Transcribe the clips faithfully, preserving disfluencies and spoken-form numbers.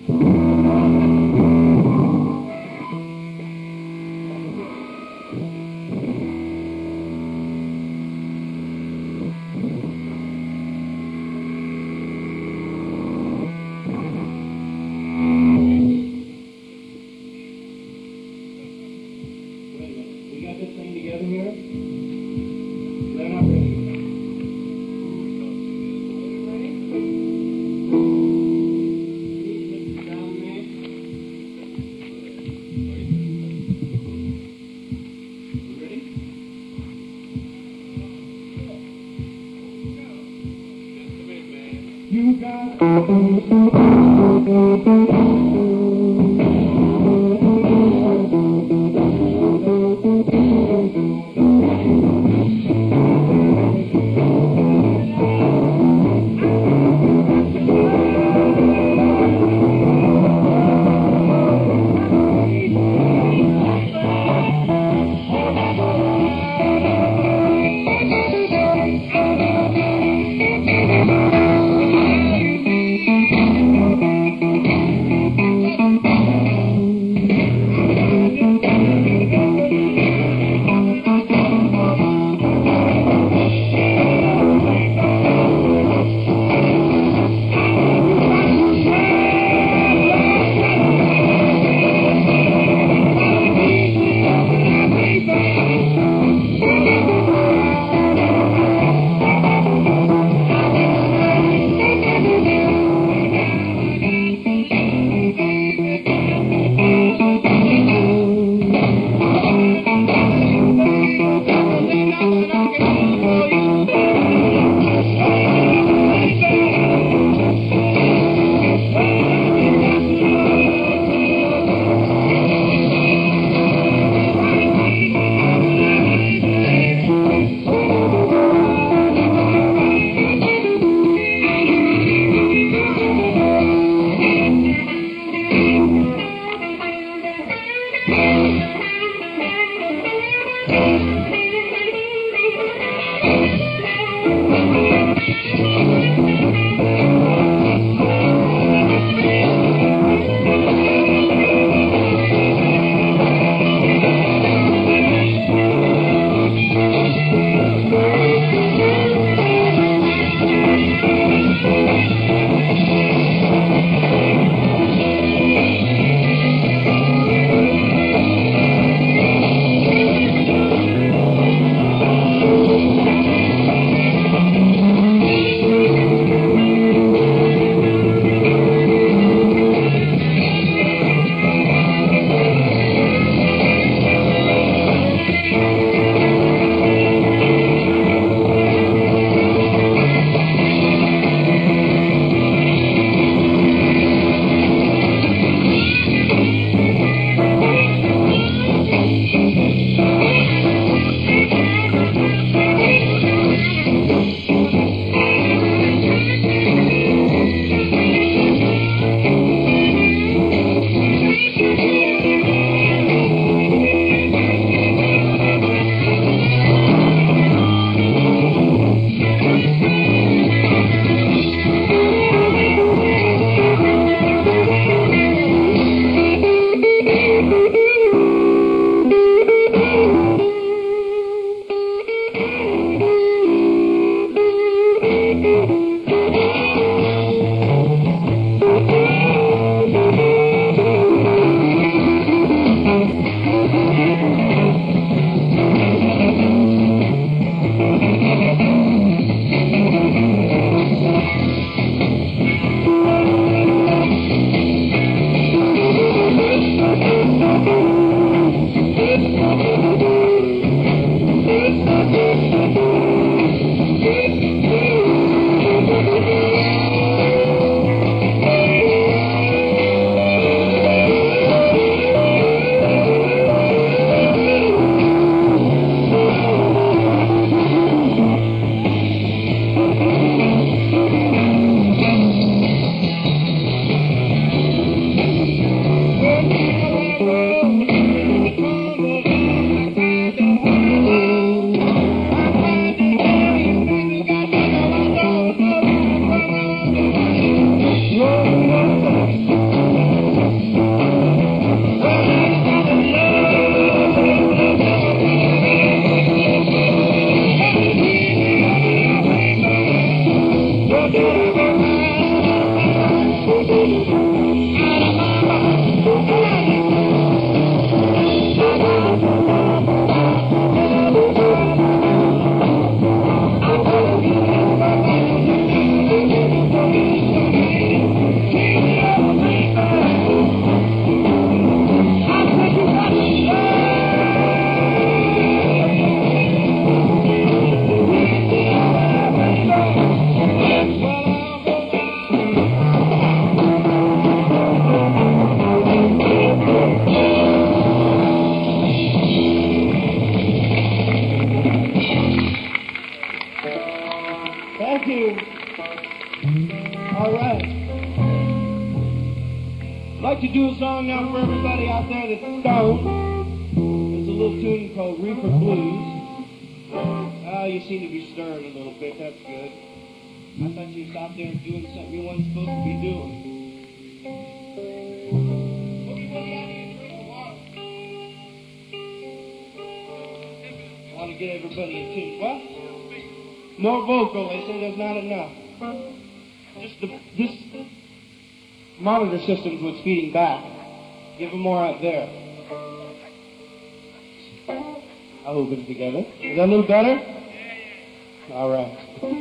Down I'd like to do a song now for everybody out there that's stoned. It's a little tune called Reefer Blues. Oh, you seem to be stirring a little bit. That's good. I thought you was out there doing something you weren't supposed to be doing. Everybody out here drinking water. I want to get everybody in tune. What? More vocal. They say there's not enough. Just the, this monitor system's what's feeding back. Give them more out there. I hope it's together. Is that a little better? All right.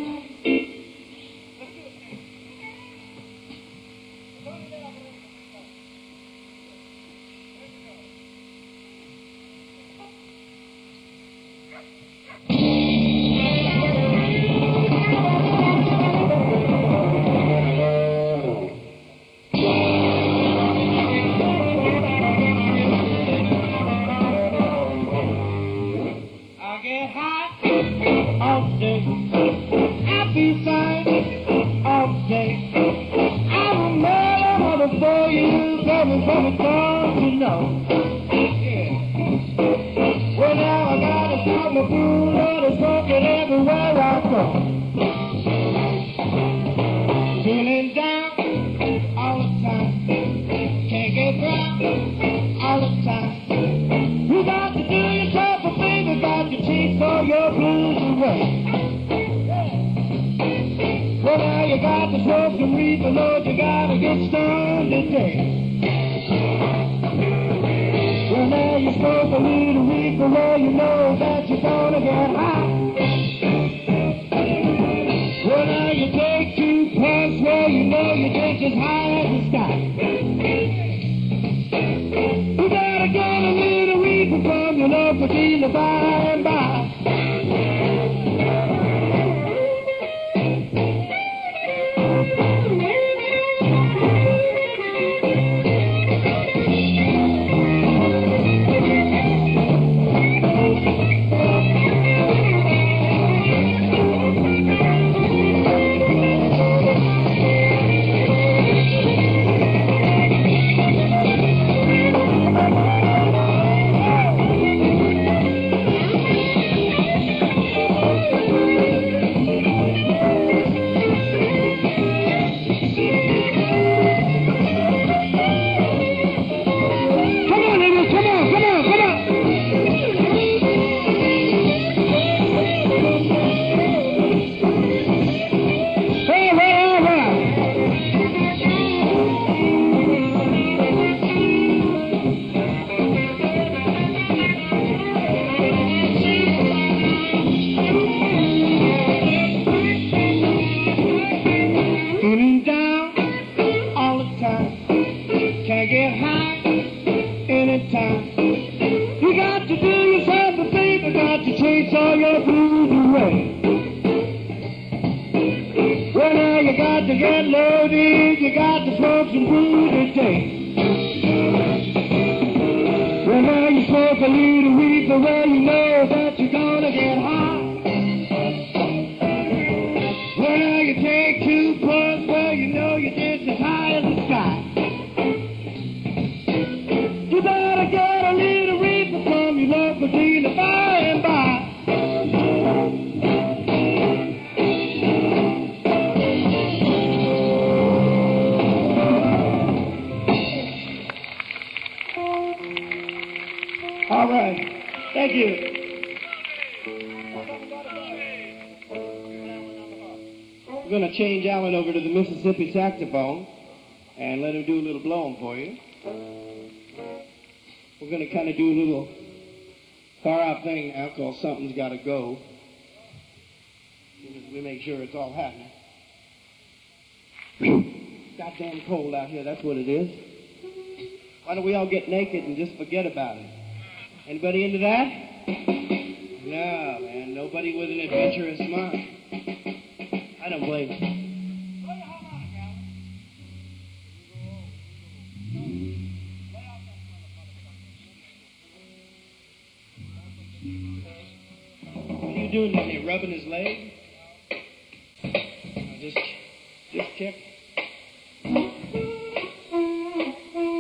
Change Alan over to the Mississippi saxophone and let him do a little blowing for you. We're going to kind of do a little far out thing now called Something's Gotta Go. We make sure it's all happening. Goddamn cold out here, that's what it is. Why don't we all get naked and just forget about it? Anybody into that? No, man, nobody with an adventurous mind. I don't blame you. What are you doing down there? Rubbing his leg? Just, just check.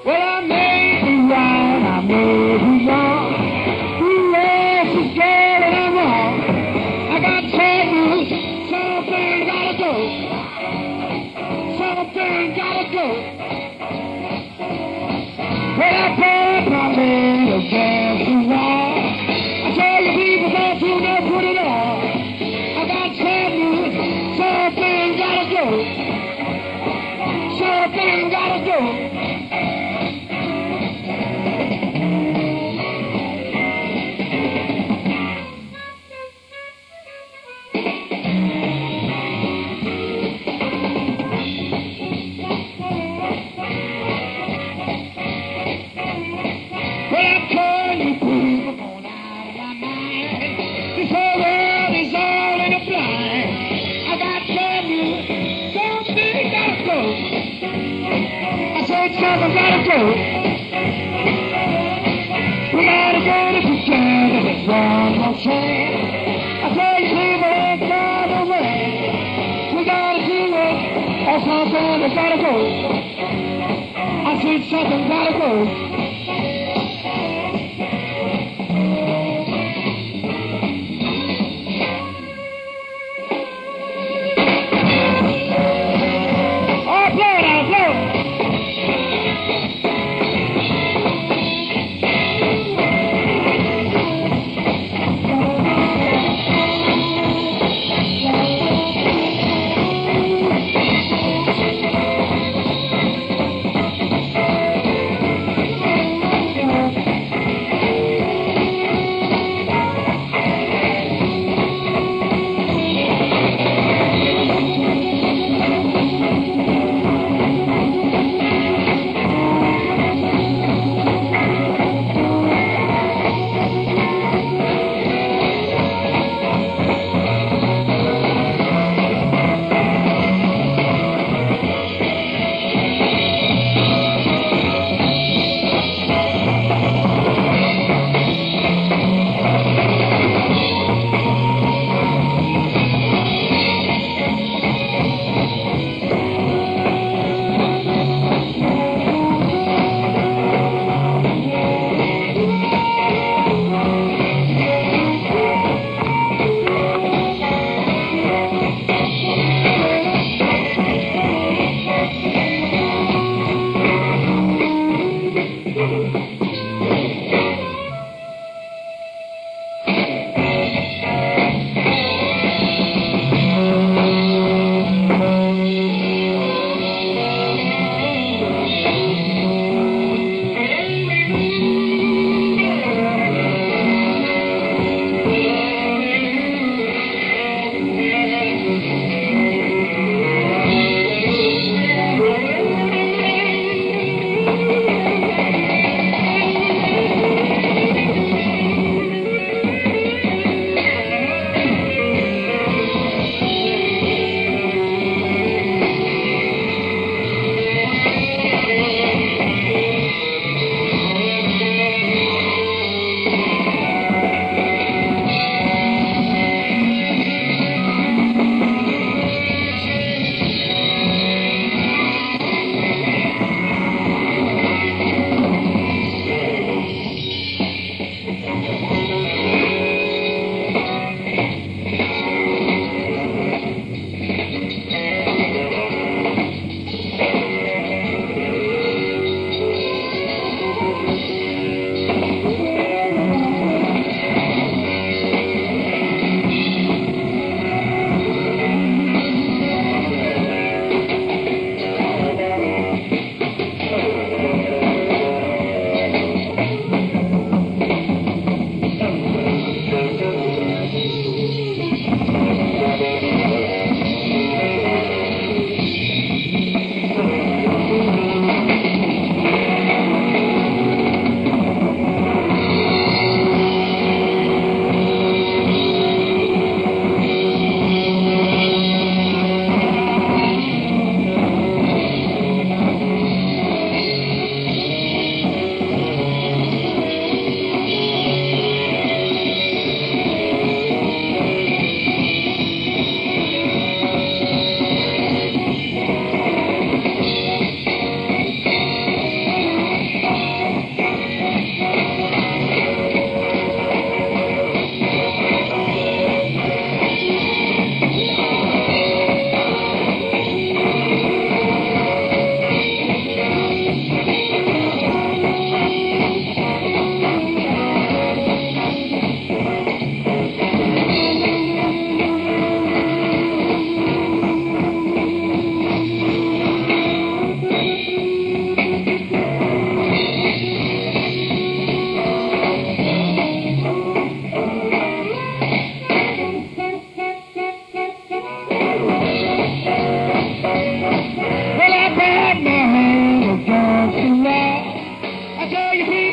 Well, I may be right, I may be wrong. Who else is scared and I'm wrong? I got to tell you, something gotta go. Something gotta go. Well, I put my little against the wall. I tell you people, don't you know, put it on. I got to tell you, something gotta go. Something gotta go. Something gotta go. We gotta get it together with one more chance. I tell you, people ain't got away. We gotta do it, or something has gotta go. I said something gotta go.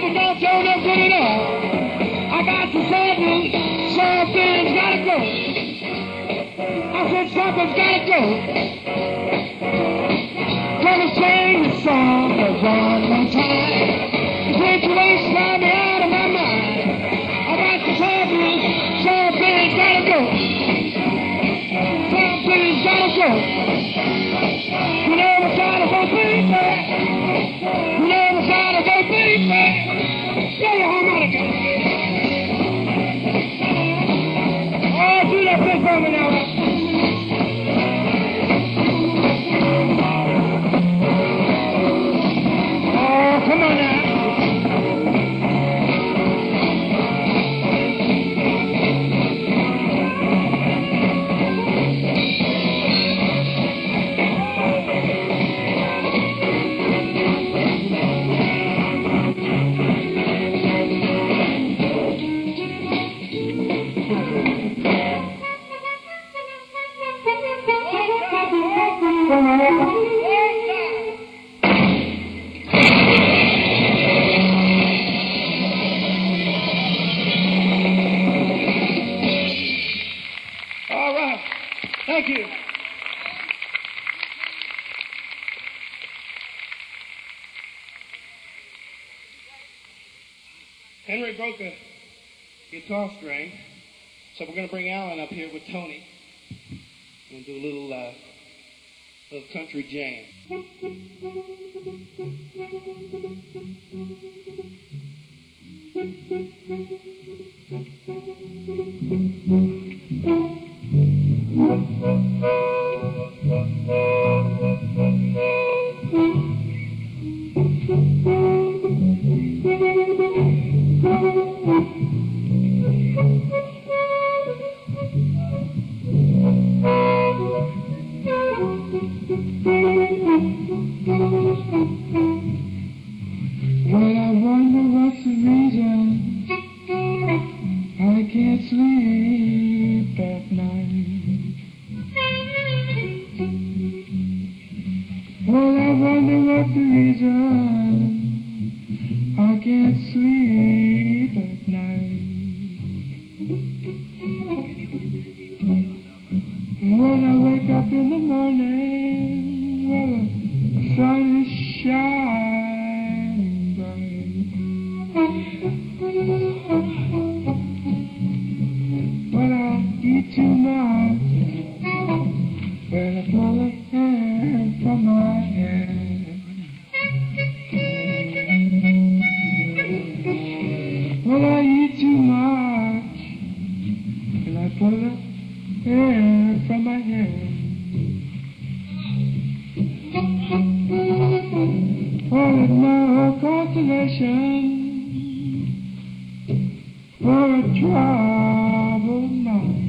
but don't show no good at all. I got the something, something's gotta go. I said something's gotta go. Gonna sing the song one more time. The situation got me out of my mind. I got the something, something's gotta go. Something's gotta go. You never try to go baby. You never try to go baby. Play your harmonica. Oh, do that thing for me now. Oh, come on now. All right. Thank you. Henry broke a guitar string, so we're going to bring Alan up here with Tony and do a little, uh, little country jam. Well, I wonder what's the reason I can't sleep at night. Well, I wonder what the reason I can't sleep at night. When I wake up in the morning, well, the sun is shining bright. When I eat too much, when I pull the hair from my head. When I eat too much, and I pull the hair from my head. Oh, it's no consolation for a troubled mind.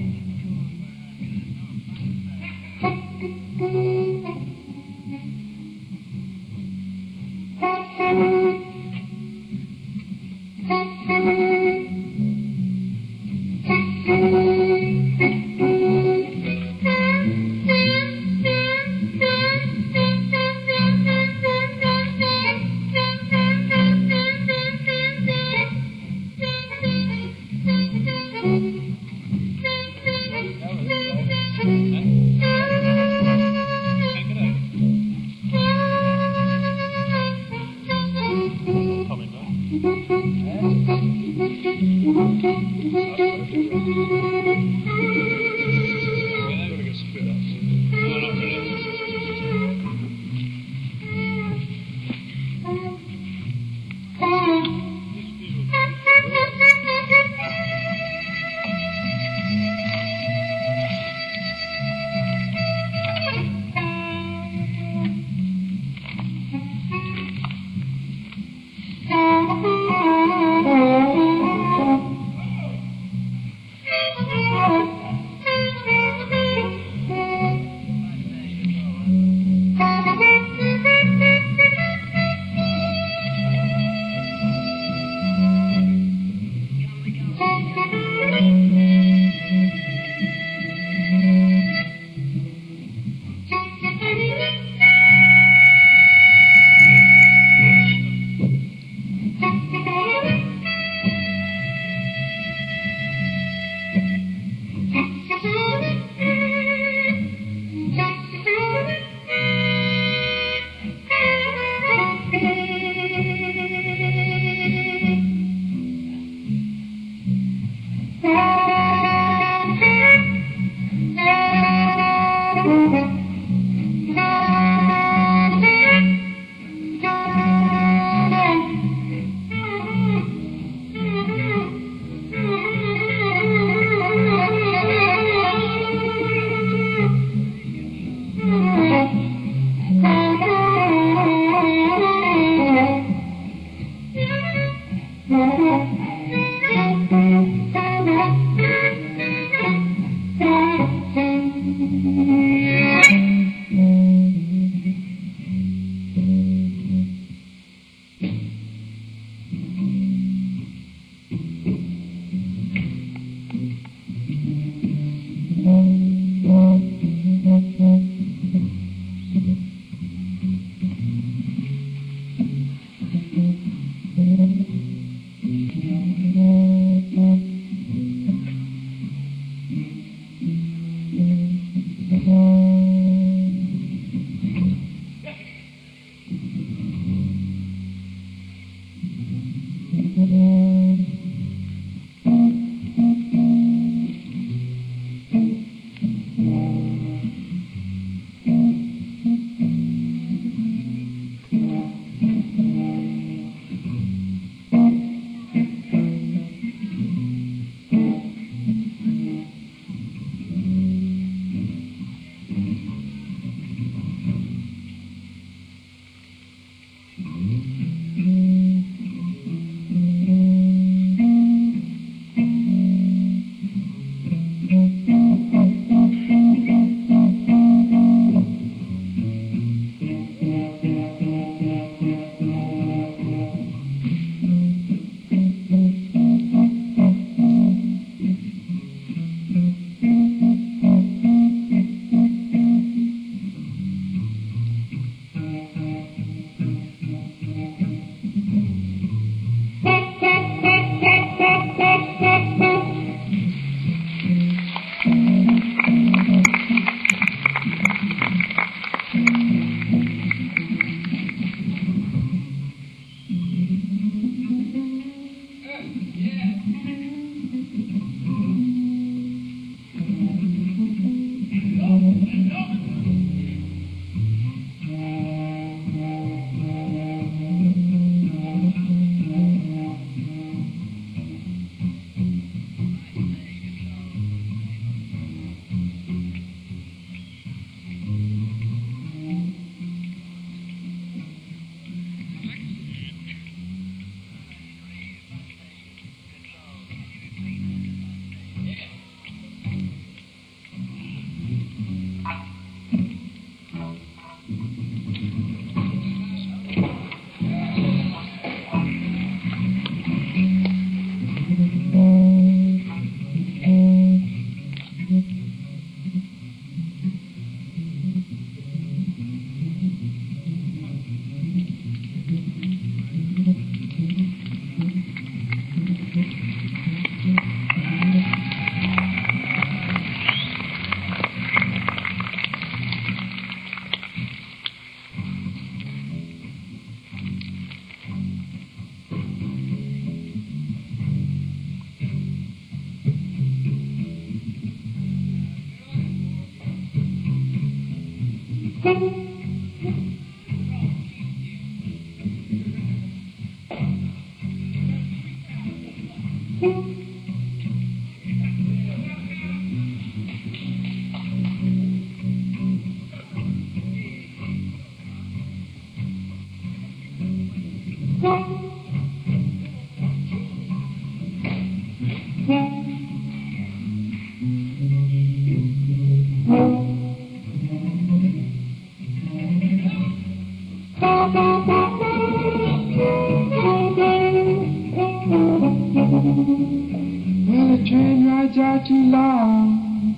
Well, the train rides out too long,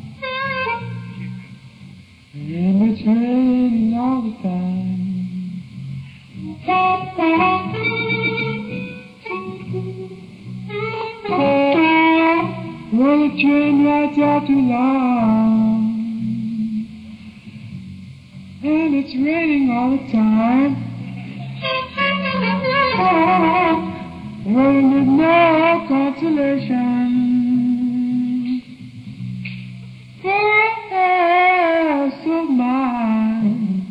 and it's raining all the time. Well, the train rides out too long, and it's raining all the time. Well, with no consolation. Yes, of mine.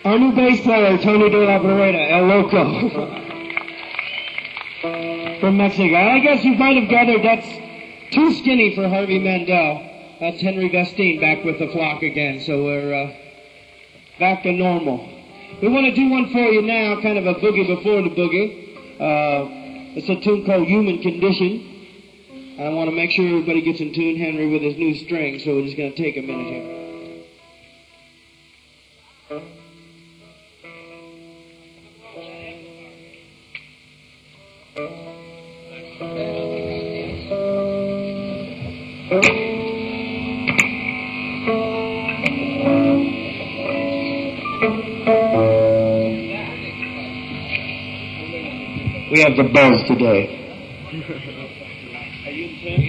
Our new bass player, Tony De La Barrera, El Loco, from Mexico. I guess you might have gathered that's too skinny for Harvey Mandel. That's Henry Vestine back with the flock again, so we're uh, back to normal. We want to do one for you now, kind of a boogie before the boogie. Uh, it's a tune called Human Condition. I want to make sure everybody gets in tune, Henry, with his new string, so we're just going to take a minute here. We have the buzz today. Are you in tune?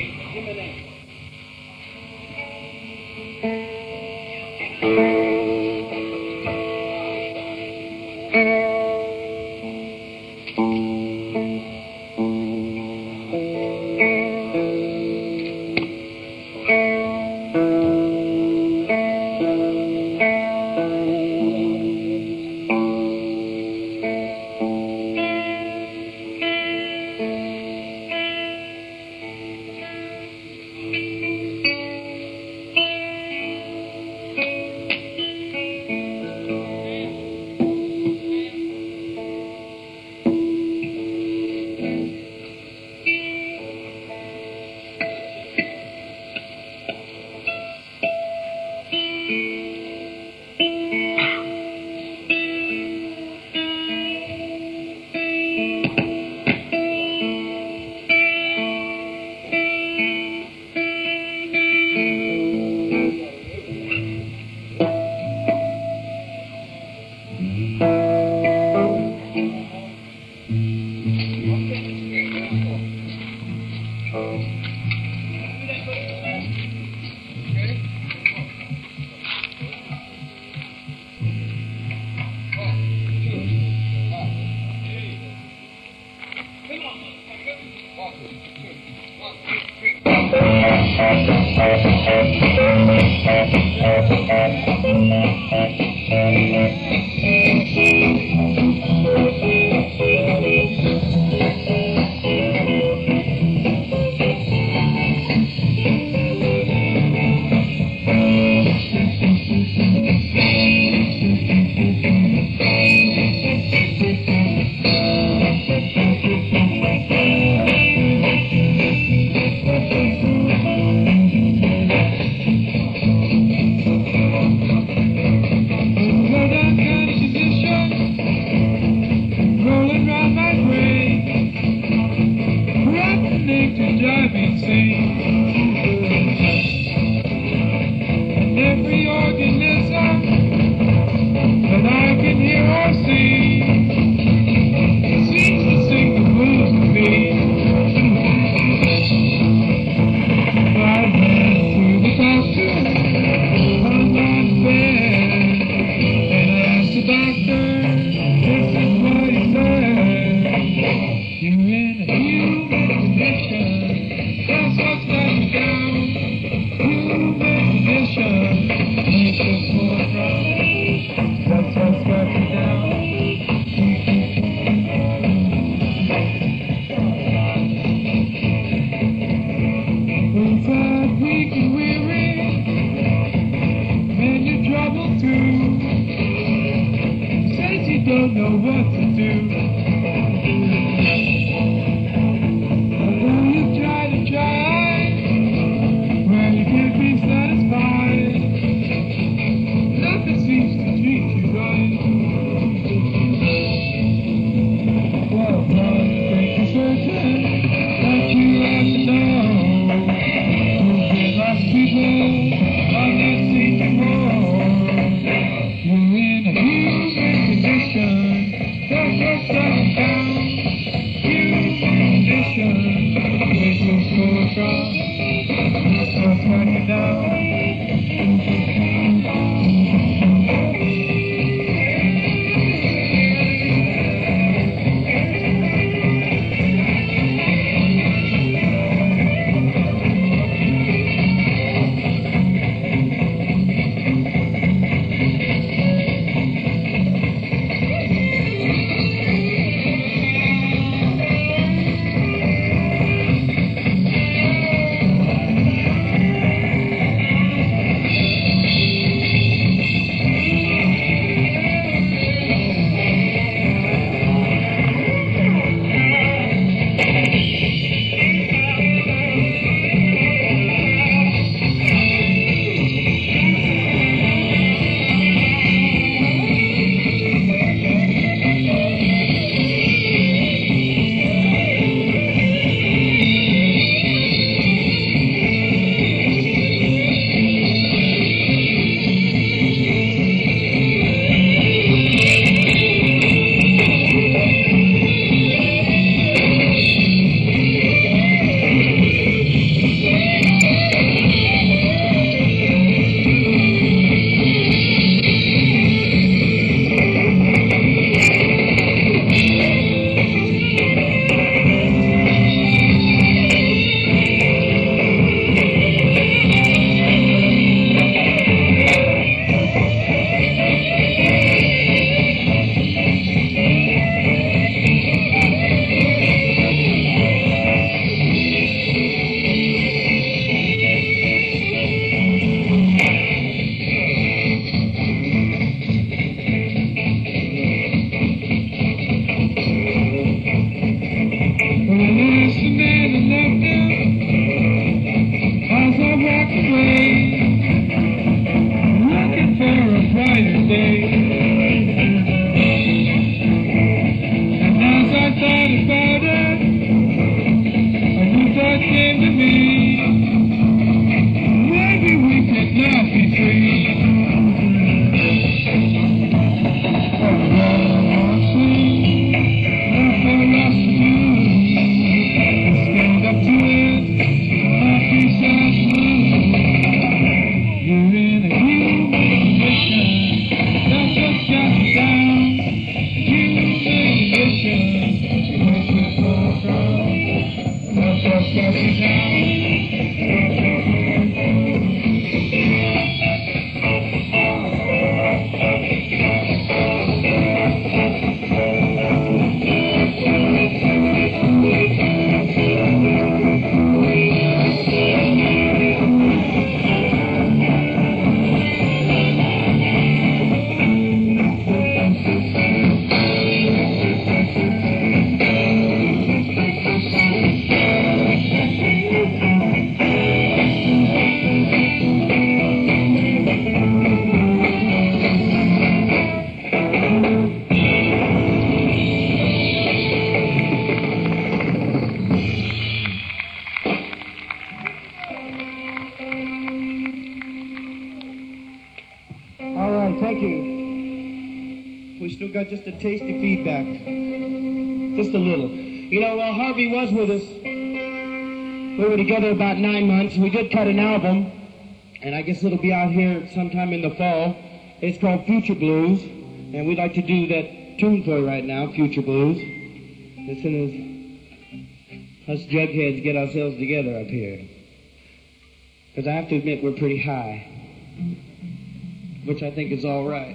Thank you. We still got just a taste of feedback. Just a little. You know, while Harvey was with us, we were together about nine months. We did cut an album, and I guess it'll be out here sometime in the fall. It's called Future Blues, and we'd like to do that tune for you right now, Future Blues. As soon as us jugheads get ourselves together up here. Because I have to admit we're pretty high, which I think is all right.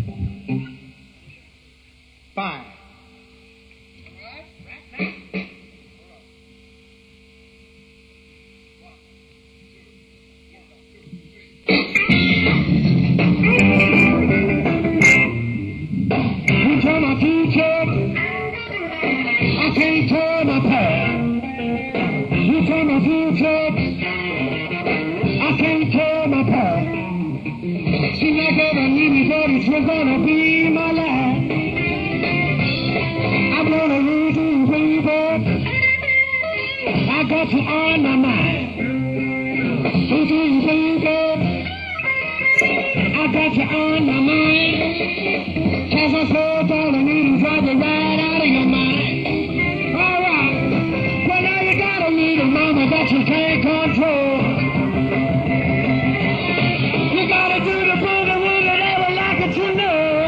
Fine. You tell my future, I can't tell my past. You tell my future, I can't tell my past. Seems like every minute that it's gonna be my last. I'm gonna lose you, baby. I got you on my mind. Lose you, baby. I got you on my mind. Cause I said all I need is drive you right out of your mind. Alright. Well, now you got a little mama that you can't control. You gotta do the boogie with it ever like it, you know.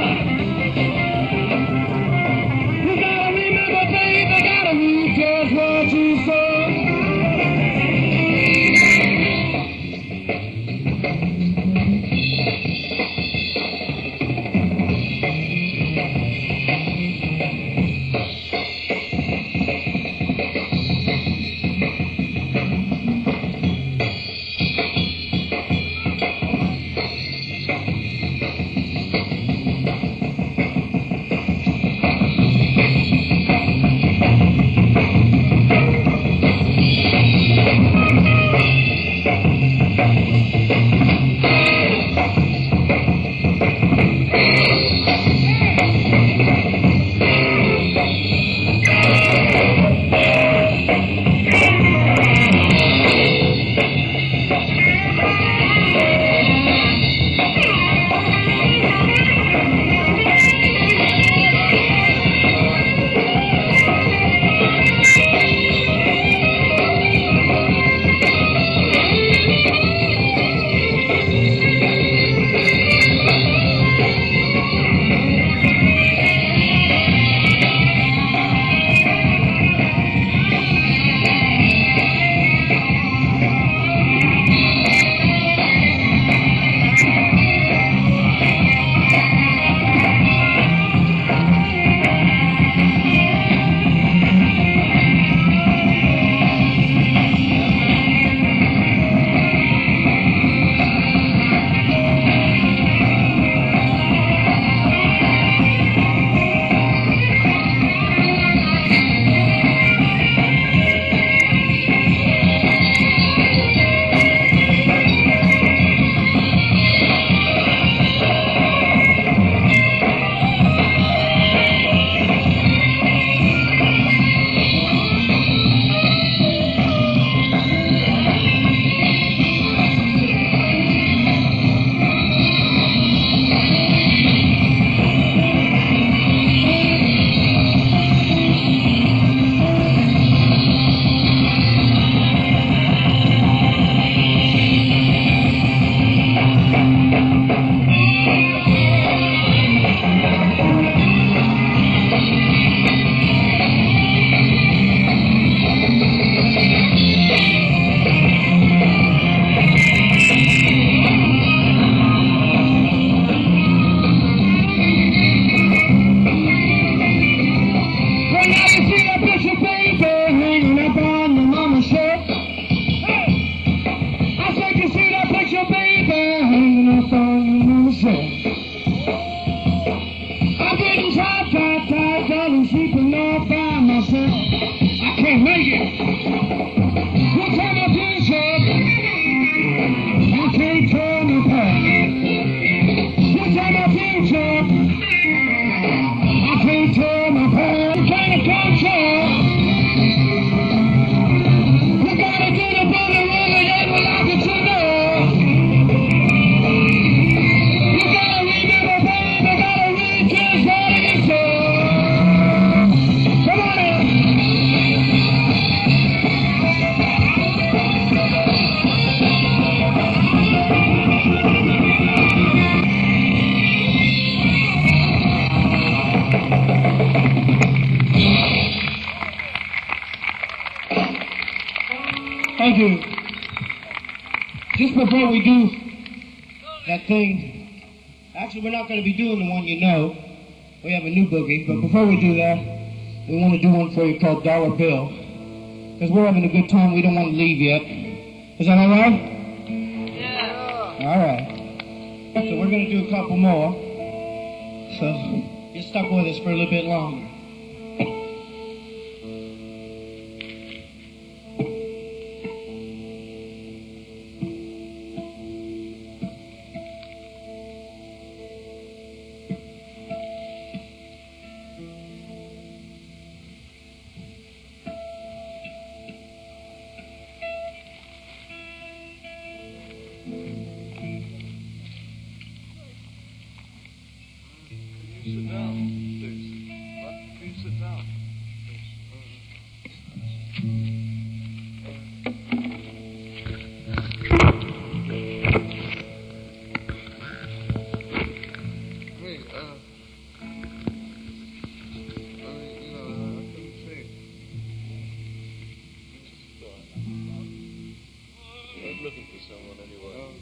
You gotta remember, baby, gotta read just what you say. we do, just before we do that thing, actually we're not going to be doing the one you know. We have a new boogie, but before we do that, we want to do one for you called Dollar Bill. Because we're having a good time, we don't want to leave yet. Is that all right? Yeah. All right. So we're going to do a couple more. So get stuck with us for a little bit longer. Sit down, please. What? Please sit down. Hey, uh, I mean, you know, I couldn't say. I was looking for someone anyway. Um,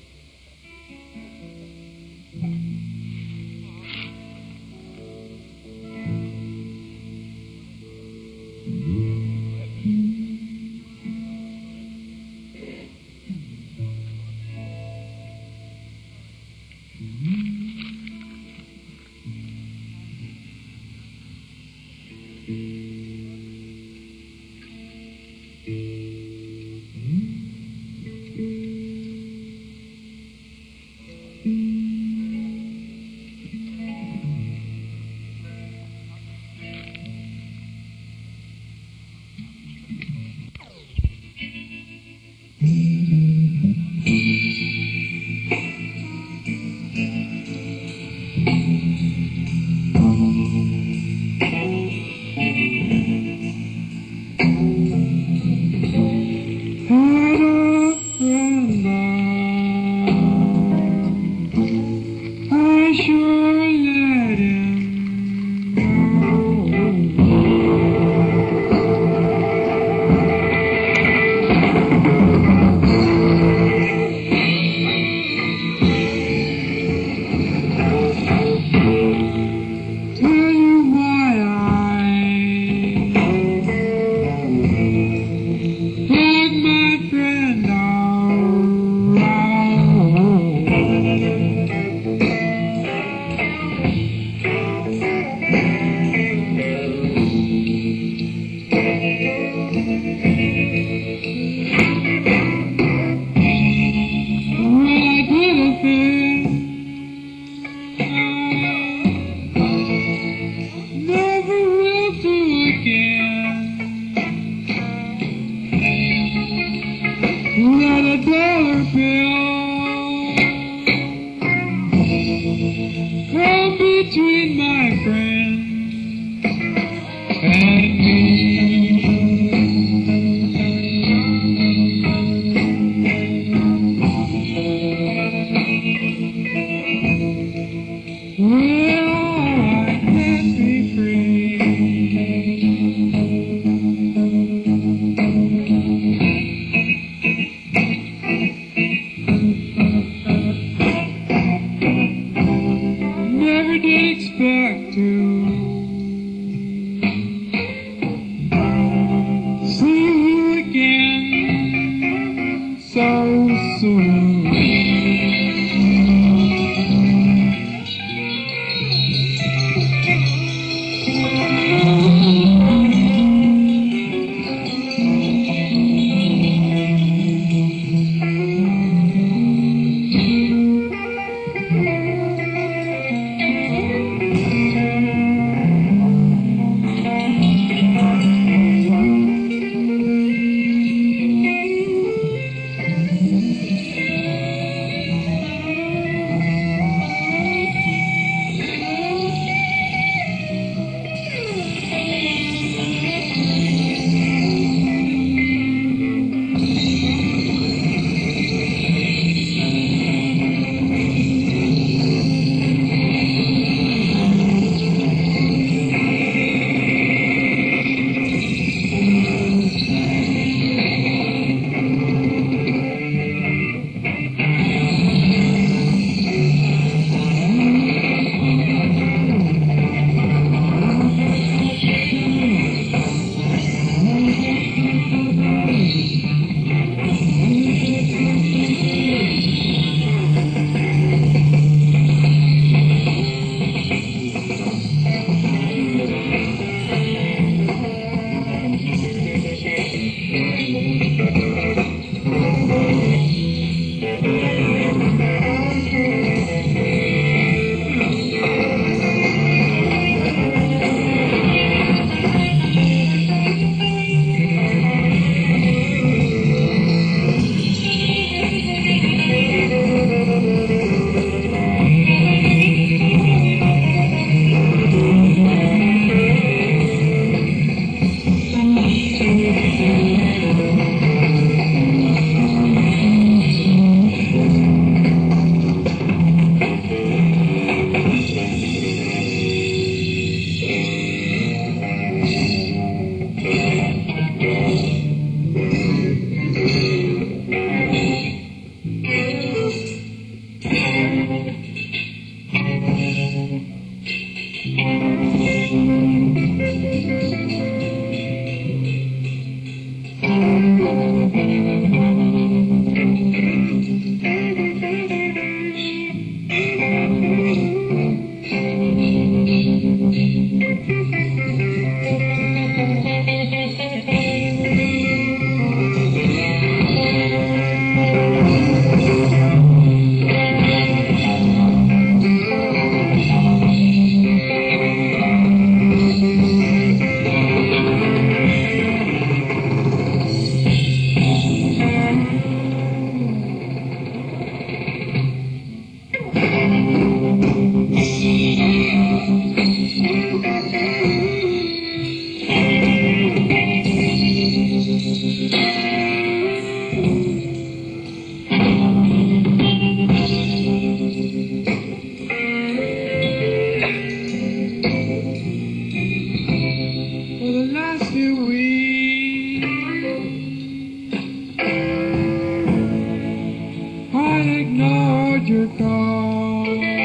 ignored your call.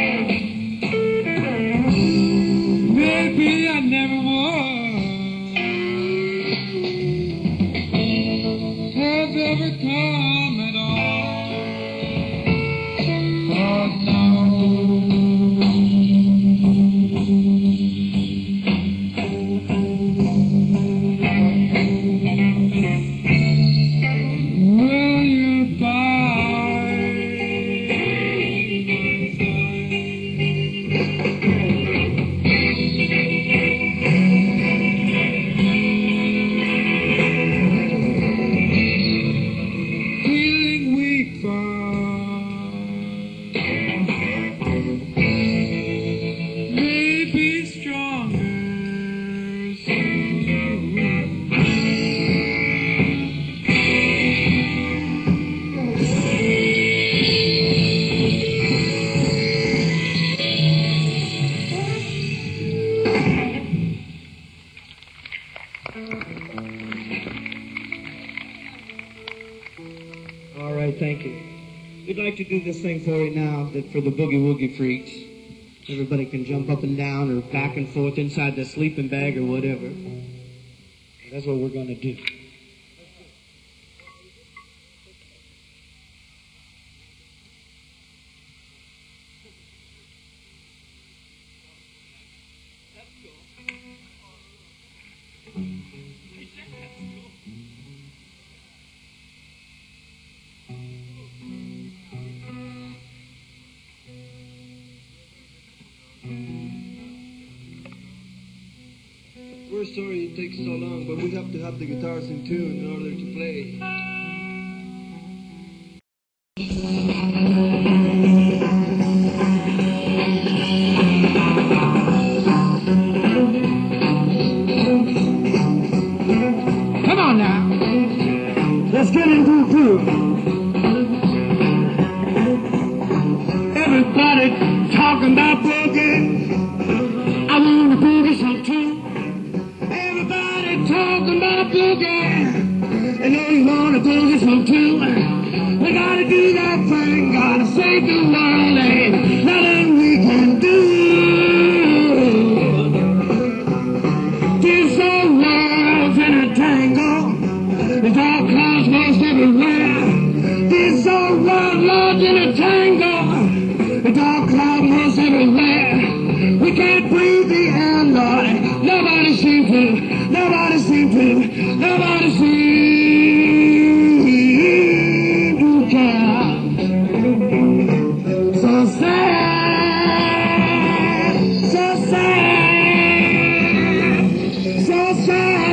Maybe I never would have ever come at all. Oh no. Will you buy feeling weak maybe stronger soon. All right, thank you. We'd like to do this thing for you now, that for the boogie woogie freaks. Everybody can jump up and down or back and forth inside the sleeping bag or whatever. That's what we're going to do. We're sorry it takes so long, but we have to have the guitars in tune in order to play. Come on now. Let's get into a groove. Everybody talking about boogie. I want to boogie some too. Everybody talking about boogie. And they want to boogie some too. We gotta do that thing. Gotta save the world. Ain't nothing we can do. This old world's in a tangle. There's all cosmos everywhere. This old world, Lord's in a tangle. There's all cosmos everywhere. We can't breathe the air, Lord. Nobody seems to, nobody seems to, nobody seems to care. So sad, so sad, so sad.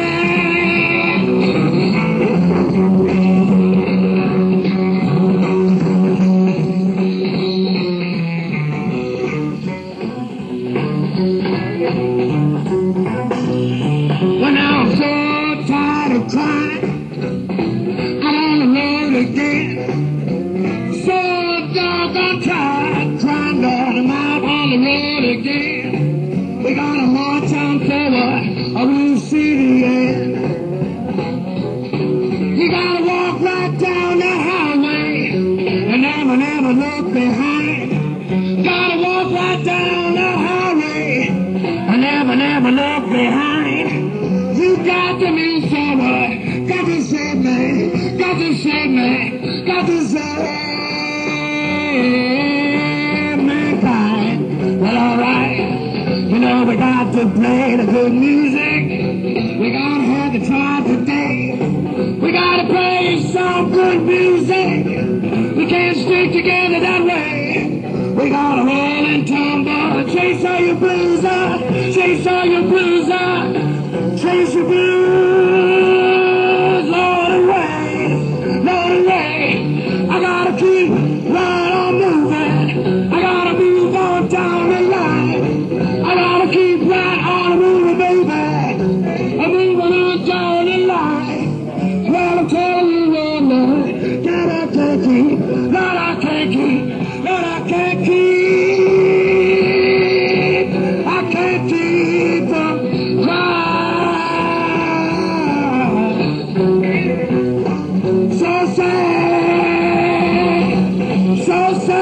When I'm so tired of crying, I'm on the road again. So doggone tired, crying, Lord, I'm out on the road again. We got a hard time forward, or we'll see the end. You gotta walk right down the highway and never, never look behind. Gotta walk right down the highway and never, never look behind. You got to move forward, got to save me, got to save me, got to save mankind. Well, alright, you know we got to play the good music. We gotta have the time today. We gotta play some good music. We can't stick together that way. We gotta roll and tumble, chase all your blues up, chase all your blues up, chase your blues, Lord away, Lord away. I gotta keep right on moving. I gotta move on down the line. I gotta keep right on moving, baby. I'm moving on down the line. Well, I'm telling you, Lord, Lord, that I can't keep, Lord, I can't keep, Lord, I can't keep, I can't keep from crying. So sad, so sad.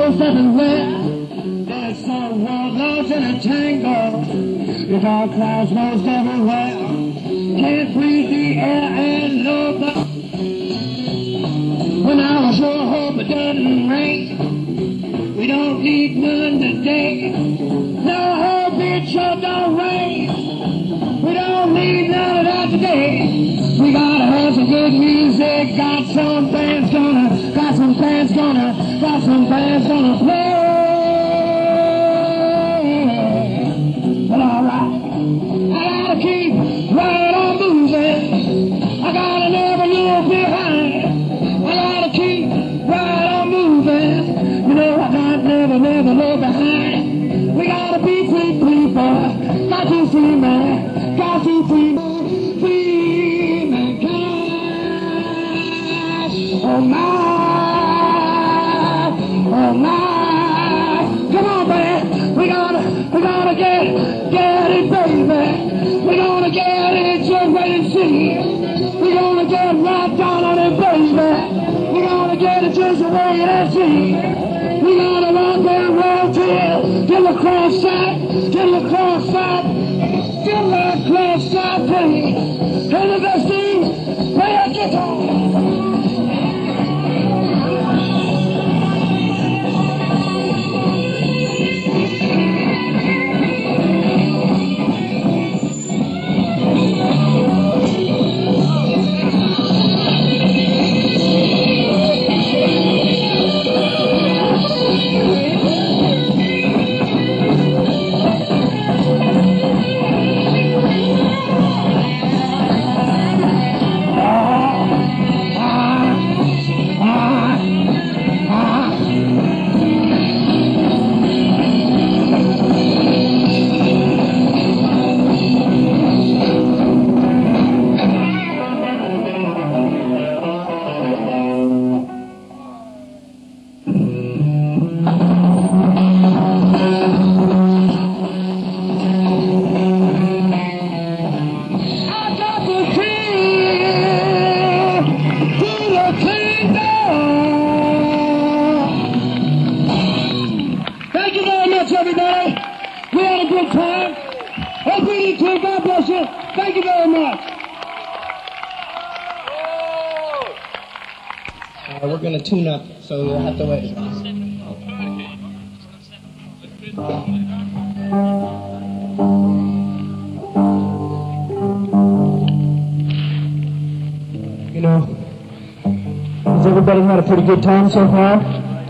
most everywhere. There's some world lost in a tangle. The dark clouds most everywhere. Can't breathe the air and no the. When I sure hope it doesn't rain. We don't need none today. No hope it sure don't rain. We don't need none of that today. We gotta have some good music. Got some bands gonna, got some bands gonna, got some bands gonna play. Well, alright. I gotta keep right on moving. I gotta never look behind. I gotta keep right on moving. You know I gotta never, never look behind. We gotta be free people. Got to free man. Got to free man. Free mankind. Oh my. Oh my. Come on, man. We gotta, we gotta get, get it, baby. We gonna get it, just wait and see. We gonna get right down on it, baby. We gonna get it, just wait and see. We gonna rock and roll till, till the cross side, till the cross side, till the cross side, please. Till the best thing, play a guitar. Thank you very much. Uh, we're going to tune up, so you'll have to wait. You know, has everybody had a pretty good time so far?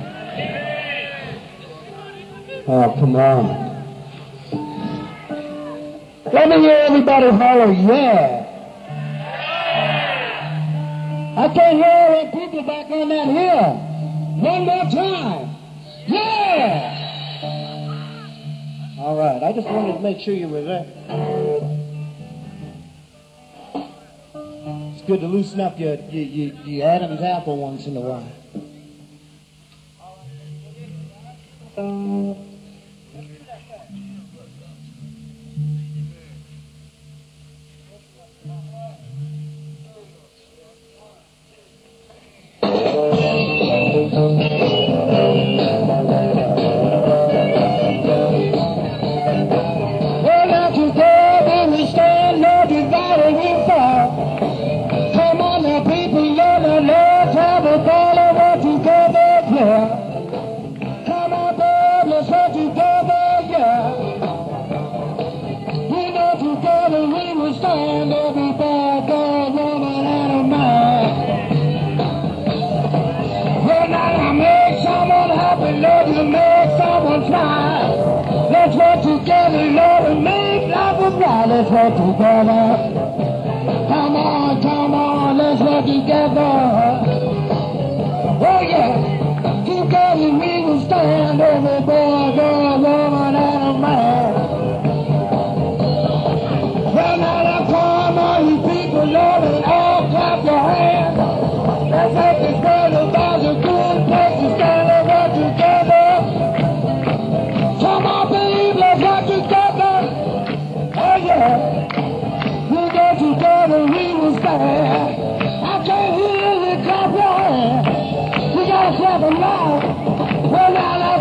Oh, come on. Let me hear everybody holler, yeah. I can't hear all the people back on that hill. One more time. Yeah! All right, I just wanted to make sure you were there. It's good to loosen up your, your, your, your Adam's apple once in a while. Let's work together, Lord, and make life a bright. Let's work together. Come on, come on, let's work together. Oh yeah, together we will stand, every boy, girl, woman, and a man. Well now, now come on, you people, Lord, and all clap your hands. Let's make this world about a good place to stand and work together. Come on, baby, let's work together. Oh yeah, we get together, we will stand. I can't hear you clap your hands. We gotta clap them loud. Well now, now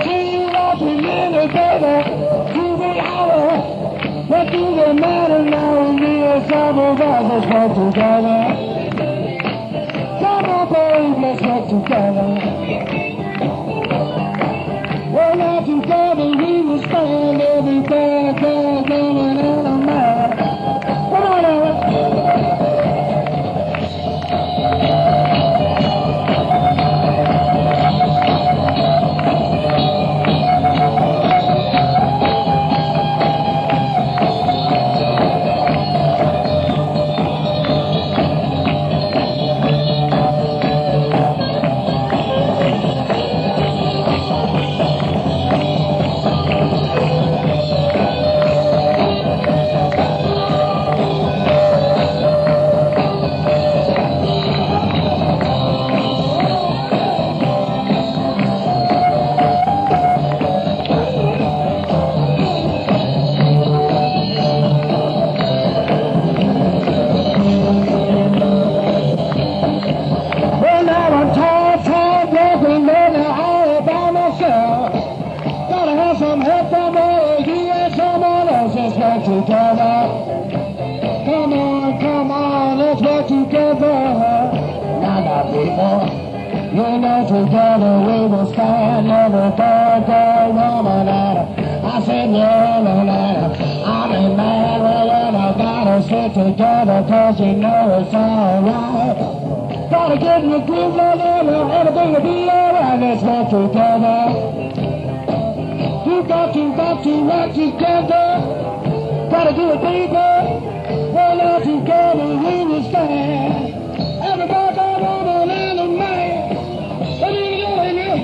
everybody, let's work together. Come on, baby, let's work together. Well, now together we will stand every bad, bad woman and a man. Come on, Aaron. Together. Come on, come on, let's work together. Now, now, people, you know together we will stand every bad, bad woman at it. I said, no, no, no, I'm a man, well, I gotta stick together, cause you know it's alright. Gotta get in the groove, Lord, everything will be alright. Let's work together. You got to, got to work together. Gotta do it, baby. Well, all together we will stand. Everybody, woman, and a man. What are you doing here?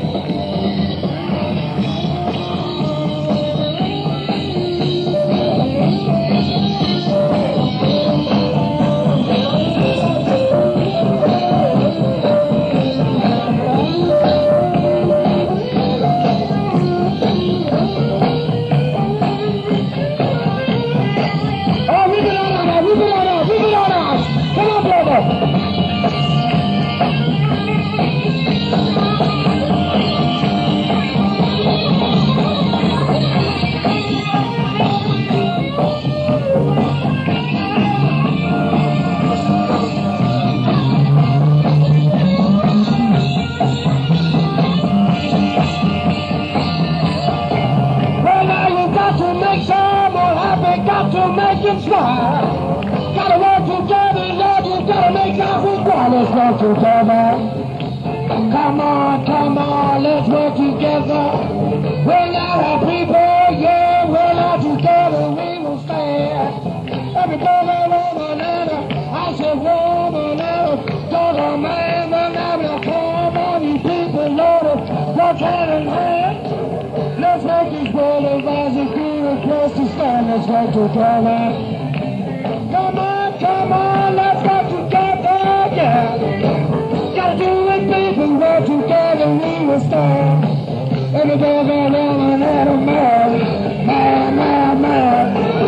Gotta work together, love you, gotta make everybody. Let's work together. Come on, come on, let's work together. We're not our people, yeah, we're not together, we will stand. Everybody, woman, and a, I said woman, and a, cause a man, but now we'll come on, you people, Lord, work hand in hand. Let's make this world as nice and good a place to stand. Let's work together. Come on, come on, let's work together, yeah. Gotta do it, people, work together, we will stand. Everybody, woman, and a man, man, man, man.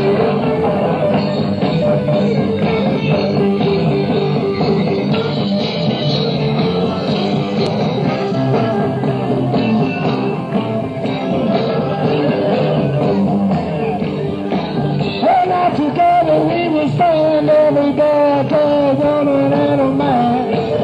Together we will stand every day, day, woman and a man.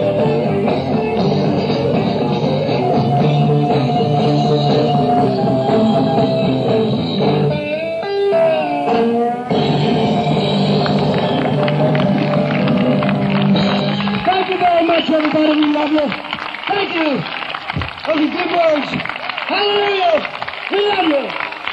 Thank you very much, everybody. We love you. Thank you. Those are good words. Hallelujah. We love you.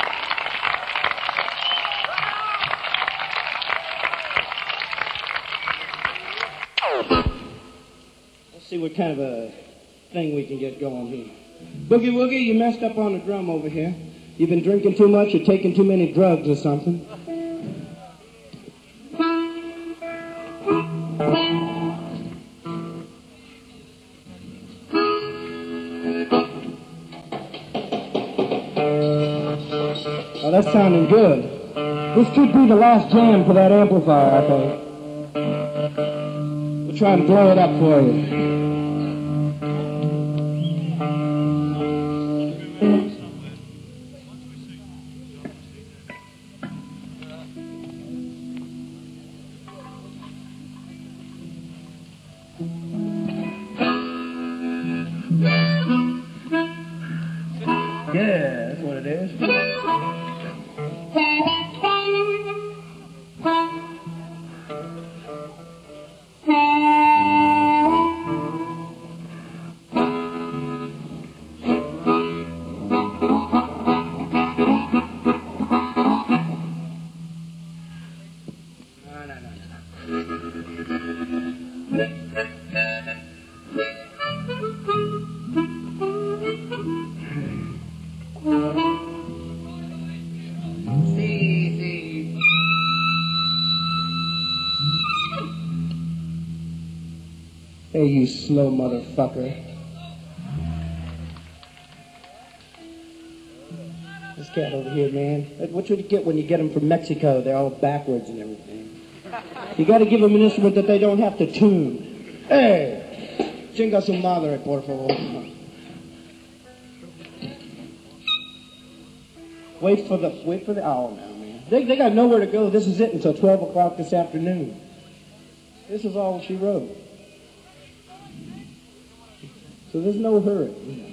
See what kind of a thing we can get going here. Boogie Woogie, you messed up on the drum over here. You've been drinking too much or taking too many drugs or something. Oh, that's sounding good. This could be the last jam for that amplifier, I think. We'll try and blow it up for you. Yeah, that's what it is. Hey, you slow motherfucker. This cat over here, man. What you get when you get them from Mexico? They're all backwards and everything. You got to give them an instrument that they don't have to tune. Hey, chinga su madre, por favor. Wait for the wait for the owl now, man. They they got nowhere to go. This is it until twelve o'clock this afternoon. This is all she wrote. So there's no hurry. You know.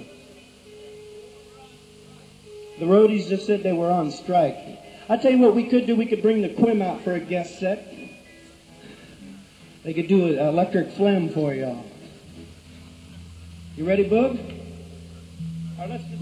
The roadies just said they were on strike. I tell you what we could do. We could bring the Quim out for a guest set. They could do an electric phlegm for y'all. You ready, Boog? All right, let's do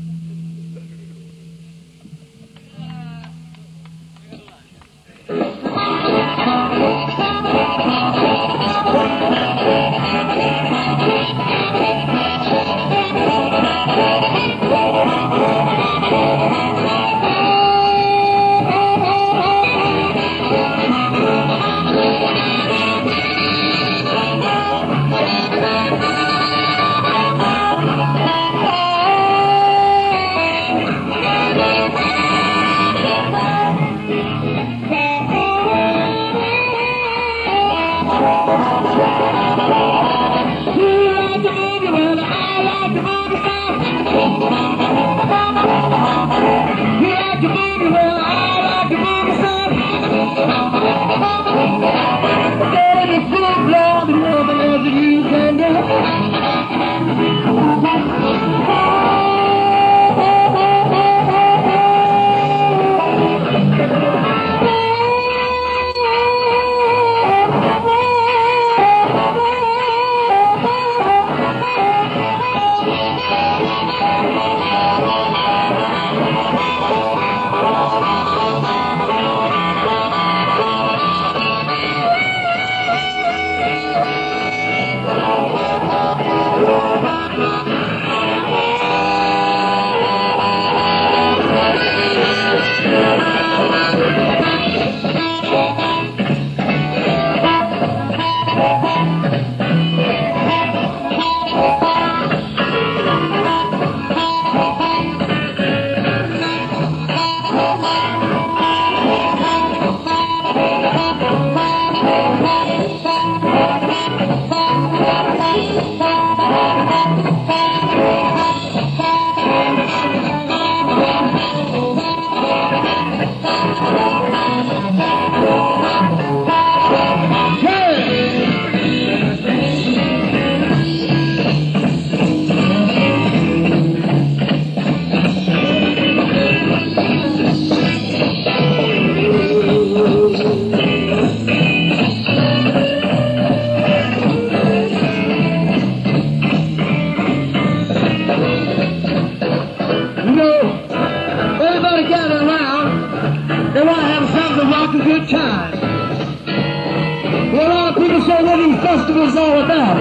festival's all about.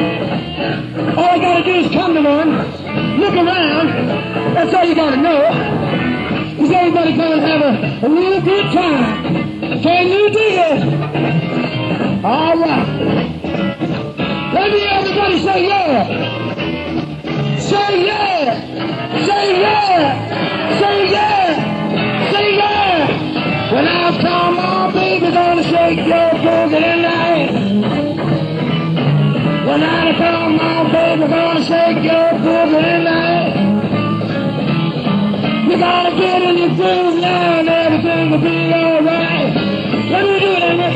All you gotta do is come to one, look around, that's all you gotta know. Is everybody gonna have a, a real good time? Can you dig it? All right. Let me hear everybody say yeah. Say yeah. Say yeah. Say yeah. Say yeah. When I come on, baby, gonna shake your boogie tonight. When I come on, baby, gonna shake your boogie tonight. You're gonna get in your groove now and everything will be alright. Let me do it, Amy.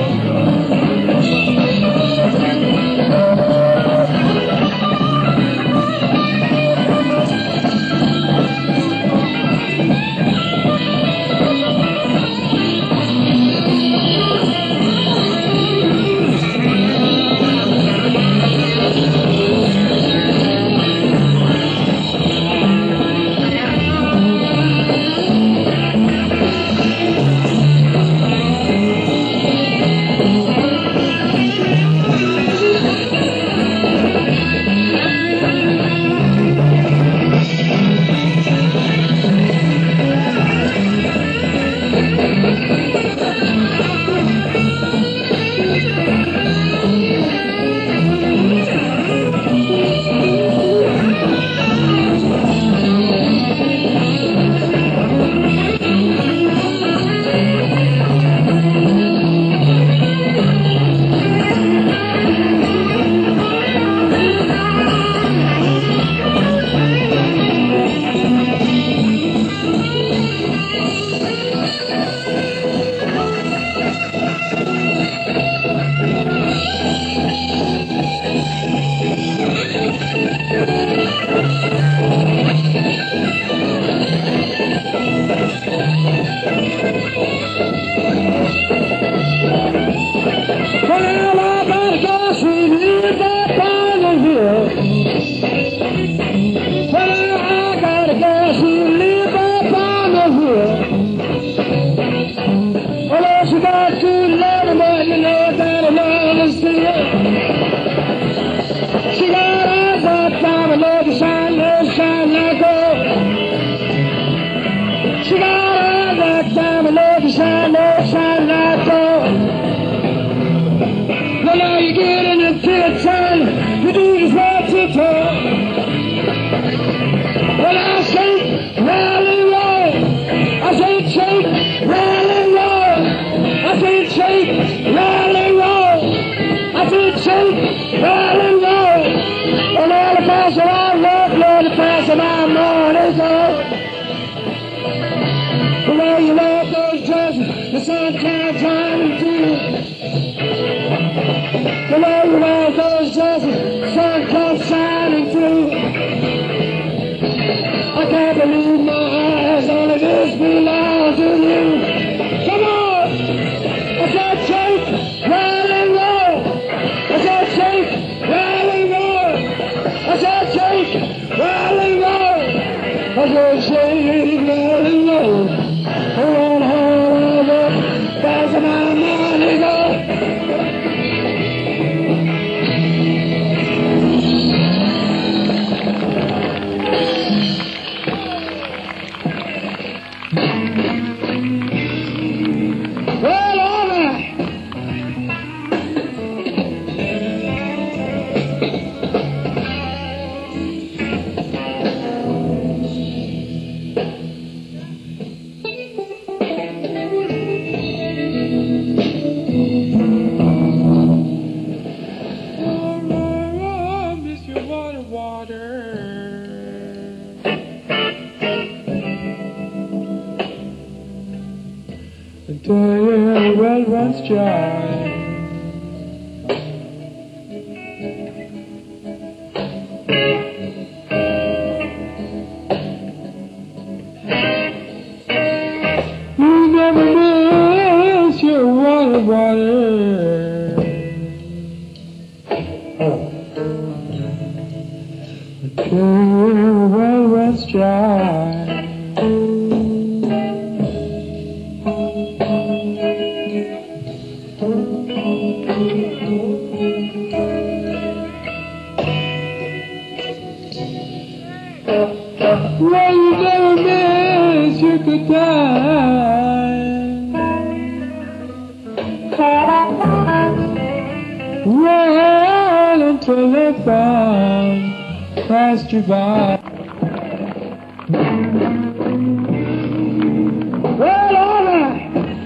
runs dry. You never miss your water, water. Until your well runs dry. Well, you never miss your good time. Well, until they found passed you by. Well, all right.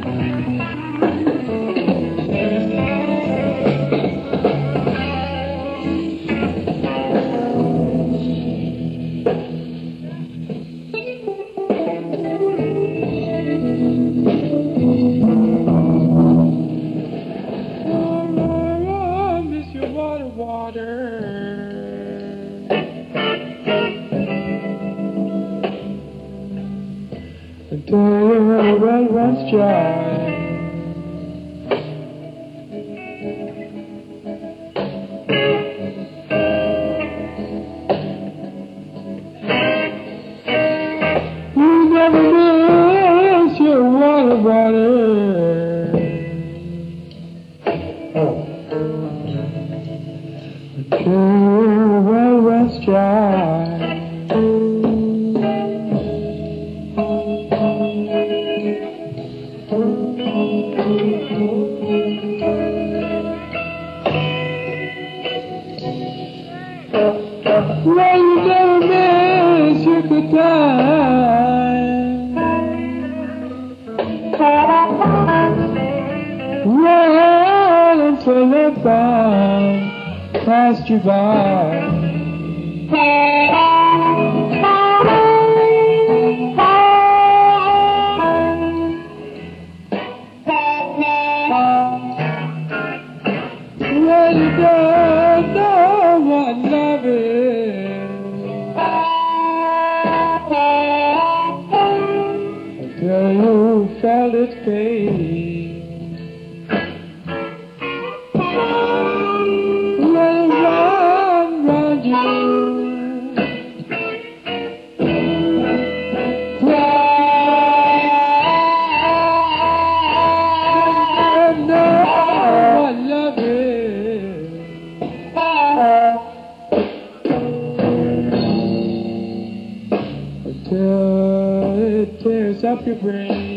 Until your well runs dry. You never miss your water, water. Until your well runs dry. Well, you never miss your good time. Well, until they found passed you by. Well, you don't know what love is until you felt its pain. Let it run round you. Fly. And know what love is. Until it tears up your brain.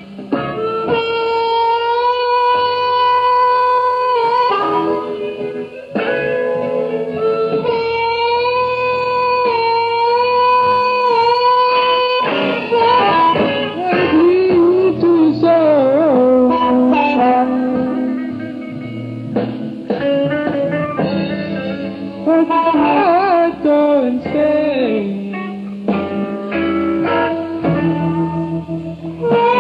What leads to your soul. But your heart go insane.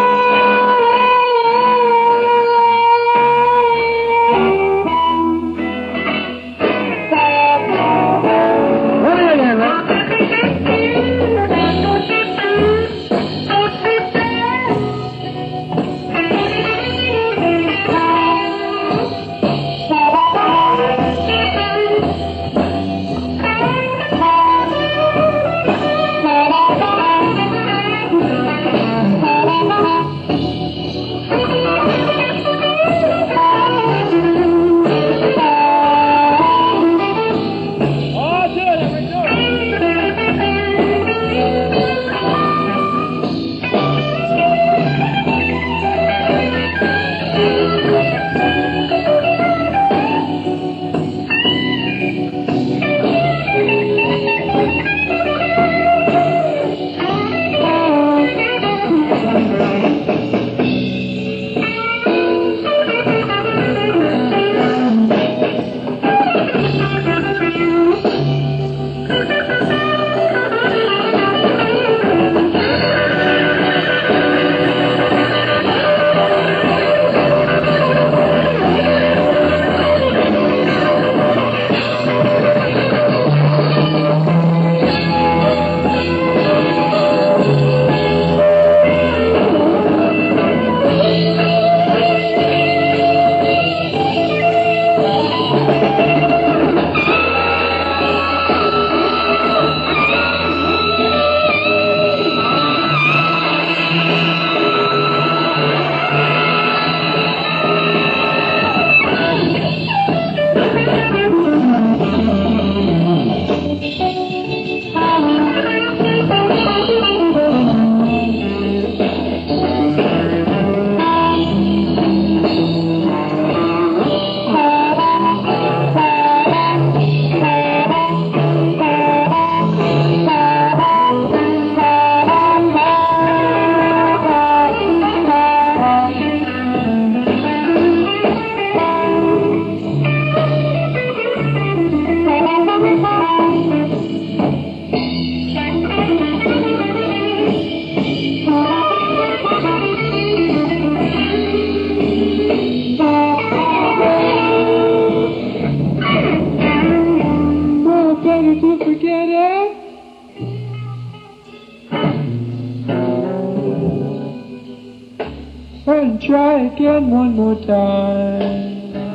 and try again one more time.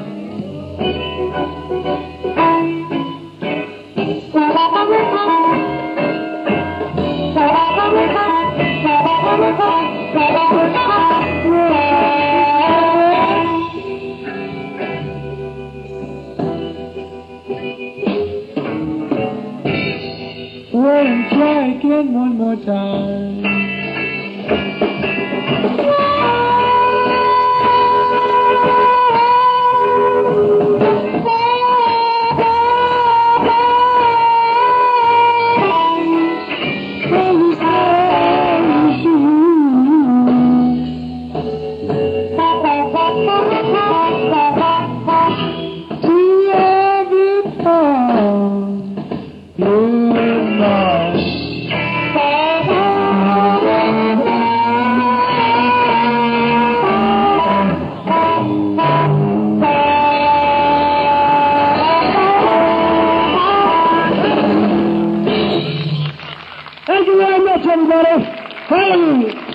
Well, and try again one more time. Thank you very much, everybody. Hallelujah.